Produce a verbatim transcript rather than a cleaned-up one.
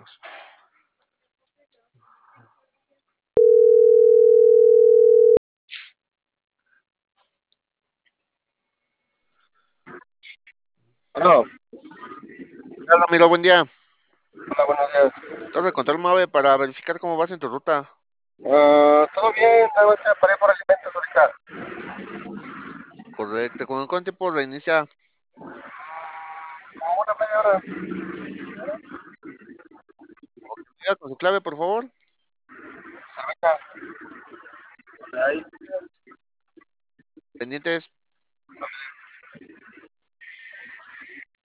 Dios. Bueno, Hola, Ramiro, buen día. hola, buenos días. Torre de control MAVE para verificar cómo vas en tu ruta. Ah, todo bien, nada más que paré por alimentos ahorita. Correcto. ¿Con cuánto tiempo reinicia? Como una media hora. Diga con su clave, por favor. Cerveza. Ahí. Pendientes.